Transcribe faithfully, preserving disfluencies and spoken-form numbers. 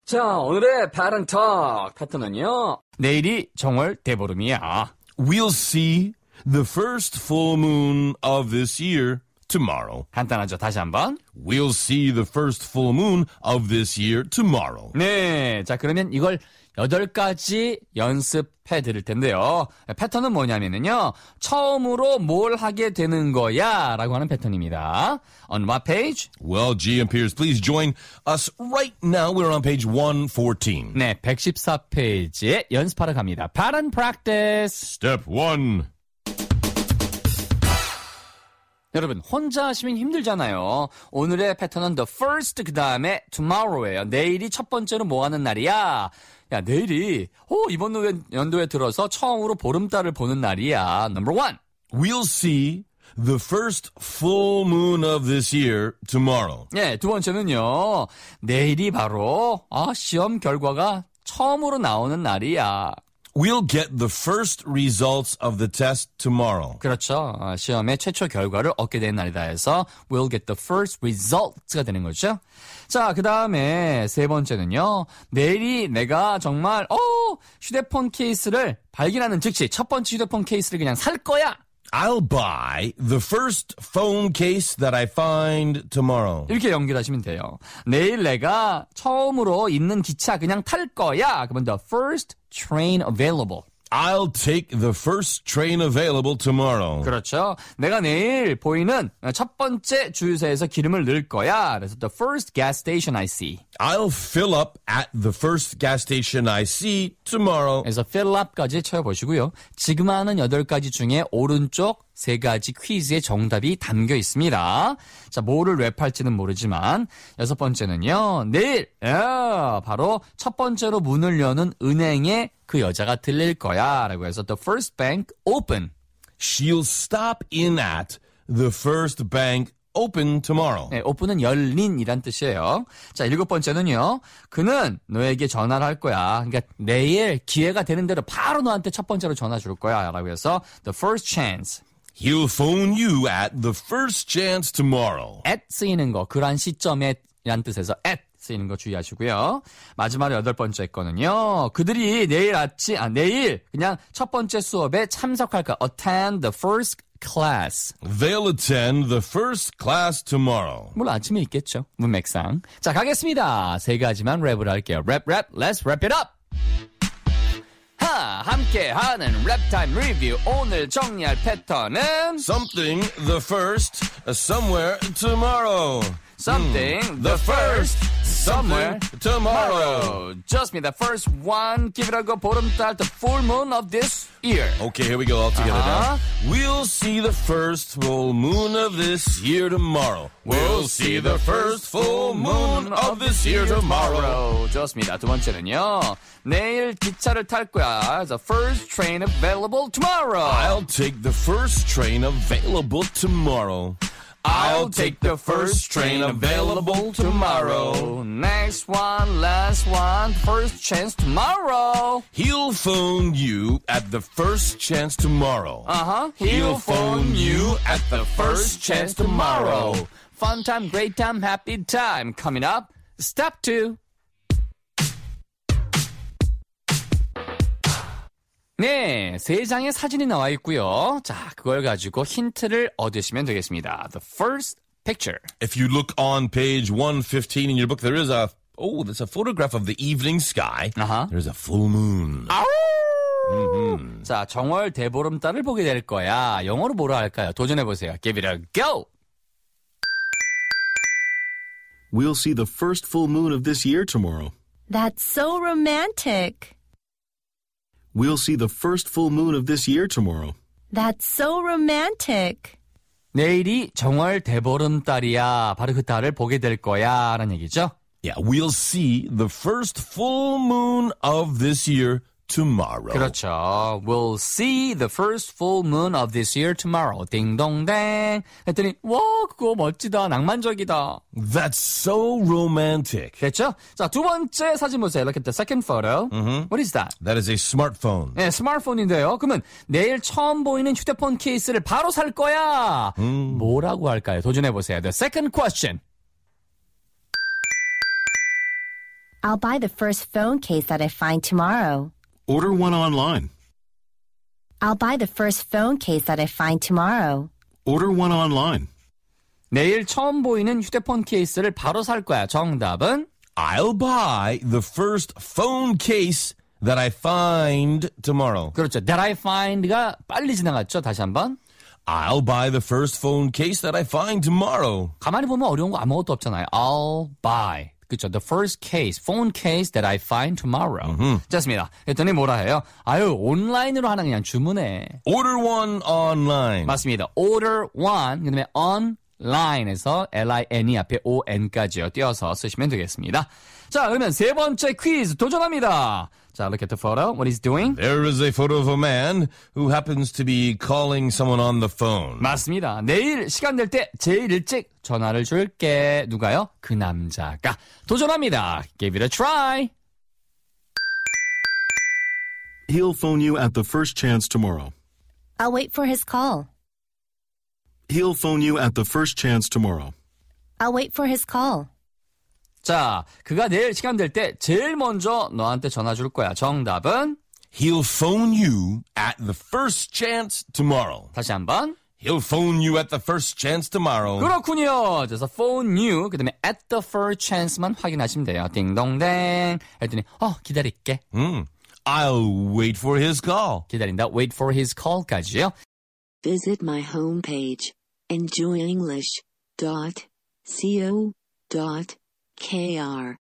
자, 오늘의 pattern talk 패턴은요. 내일이 정월 대보름이야. We'll see the first full moon of this year tomorrow. 간단하죠. 다시 한번. We'll see the first full moon of this year tomorrow. 네. 자, 그러면 이걸 여덟 가지 연습해 드릴 텐데요. 패턴은 뭐냐면요. 처음으로 뭘 하게 되는 거야 라고 하는 패턴입니다. On what page? Well, G and Piers, please join us right now. We're on page one fourteen. 네, 백십사 페이지에 연습하러 갑니다. Pattern practice. Step one. 여러분, 혼자 하시면 힘들잖아요. 오늘의 패턴은 the first, 그 다음에 tomorrow예요. 내일이 첫 번째로 뭐 하는 날이야? 야, 내일이 오, 이번 연도에 들어서 처음으로 보름달을 보는 날이야. Number one. We'll see the first full moon of this year tomorrow. 네, 두 번째는요. 내일이 바로 아, 시험 결과가 처음으로 나오는 날이야. We'll get the first results of the test tomorrow. 그렇죠. 어, 시험의 최초 결과를 얻게 되는 날이다 해서 we'll get the first results가 되는 거죠. 자, 그 다음에 세 번째는요. 내일이 내가 정말 어 휴대폰 케이스를 발견하는 즉시 첫 번째 휴대폰 케이스를 그냥 살 거야. I'll buy the first phone case that I find tomorrow. 이렇게 연결하시면 돼요. 내일 내가 처음으로 있는 기차 그냥 탈 거야. 그러면 the first train available. I'll take the first train available tomorrow. 그렇죠. 내가 내일 보이는 첫 번째 주유소에서 기름을 넣을 거야. 그래서 the first gas station I see. I'll fill up at the first gas station I see tomorrow. 그래서 fill up까지 쳐보시고요. 지금 하는 여덟 가지 중에 오른쪽 세 가지 퀴즈의 정답이 담겨 있습니다. 자, 뭐를 랩할지는 모르지만 여섯 번째는요. 내일 야, 바로 첫 번째로 문을 여는 은행에 그 여자가 들릴 거야 라고 해서 the first bank open. She'll stop in at the first bank open tomorrow. 네, open은 열린이란 뜻이에요. 자, 일곱 번째는요. 그는 너에게 전화를 할 거야. 그러니까 내일 기회가 되는 대로 바로 너한테 첫 번째로 전화 줄 거야 라고 해서 the first chance. He'll phone you at the first chance tomorrow. at 쓰이는 거, 그러한 시점에 란 뜻에서 at 쓰이는 거 주의하시고요. 마지막으로 여덟 번째 거는요. 그들이 내일 아침, 아, 내일 그냥 첫 번째 수업에 참석할 거야. attend the first class. They'll attend the first class tomorrow. 물론 아침에 있겠죠. 문맥상. 자, 가겠습니다. 세 가지만 랩을 할게요. 랩, 랩, let's wrap it up. 하, 함께하는 랩타임 리뷰. 오늘 정리할 패턴은 Something the first, uh, somewhere tomorrow. something, Mm, the first, somewhere, tomorrow. tomorrow. Just me, the first one. Give it a go. 보름달, the full moon of this year. Okay, here we go all together Uh-huh. now. We'll see the first full moon of this year tomorrow. We'll see the first full moon of this year tomorrow. 좋습니다. 두 번째는요. 내일 기차를 탈 거야. The first train available tomorrow. I'll take the first train available tomorrow. I'll take the first train available tomorrow. Next one, last one, first chance tomorrow. He'll phone you at the first chance tomorrow. Uh-huh. He'll phone you at the first chance tomorrow. Fun time, great time, happy time. Coming up, step two. 네, 세 장의 사진이 나와 있고요. 자, 그걸 가지고 힌트를 얻으시면 되겠습니다. The first picture. If you look on page one fifteen in your book, there is a, oh, there's a photograph of the evening sky. Uh-huh. There's a full moon. Mm-hmm. 자, 정월 대보름달을 보게 될 거야. 영어로 뭐라 할까요? 도전해보세요. Give it a go! We'll see the first full moon of this year tomorrow. That's so romantic. We'll see the first full moon of this year tomorrow. That's so romantic. 내일이 정월 대보름달이야. 바로 그 달을 보게 될 거야. 라는 얘기죠. Yeah, we'll see the first full moon of this year tomorrow. 그렇죠. We'll see the first full moon of this year tomorrow. 딩동댕. 했더니 와, 그거 멋지다. 낭만적이다. That's so romantic. 됐죠? 자, 두 번째 사진 보세요. Look at the second photo. Mm-hmm. What is that? That is a smartphone. 네, 스마트폰인데요. 그러면 내일 처음 보이는 휴대폰 케이스를 바로 살 거야. 음. 뭐라고 할까요? 도전해보세요. The second question. I'll buy the first phone case that I find tomorrow. Order one online. I'll buy the first phone case that I find tomorrow. Order one online. 내일 처음 보이는 휴대폰 케이스를 바로 살 거야. 정답은 I'll buy the first phone case that I find tomorrow. 그렇죠. That I find가 빨리 지나갔죠. 다시 한번. I'll buy the first phone case that I find tomorrow. 가만히 보면 어려운 거 아무것도 없잖아요. I'll buy. 그렇죠. The first case, phone case that I find tomorrow. 좋습니다. 그랬더니 뭐라 해요? 아유, 온라인으로 하나 그냥 주문해. Order one online. 맞습니다. Order one, 그 다음에 online에서 L-I-N이 앞에 O-N까지요. 띄어서 쓰시면 되겠습니다. 자, 그러면 세 번째 퀴즈 도전합니다. 자, look at the photo. What he's doing? There is a photo of a man who happens to be calling someone on the phone. 맞습니다. 내일 시간 될 때 제일 일찍 전화를 줄게. 누가요? 그 남자가. 도전합니다. Give it a try. He'll phone you at the first chance tomorrow. I'll wait for his call. He'll phone you at the first chance tomorrow. I'll wait for his call. 자, 그가 내일 시간 될 때 제일 먼저 너한테 전화 줄 거야. 정답은? He'll phone you at the first chance tomorrow. 다시 한번. He'll phone you at the first chance tomorrow. 그렇군요. 그래서 phone you, 그 다음에 at the first chance만 확인하시면 돼요. 띵동댕. 했더니 어, 기다릴게. Mm. I'll wait for his call. 기다린다. Wait for his call까지요. Visit my homepage, enjoy english dot co dot kr.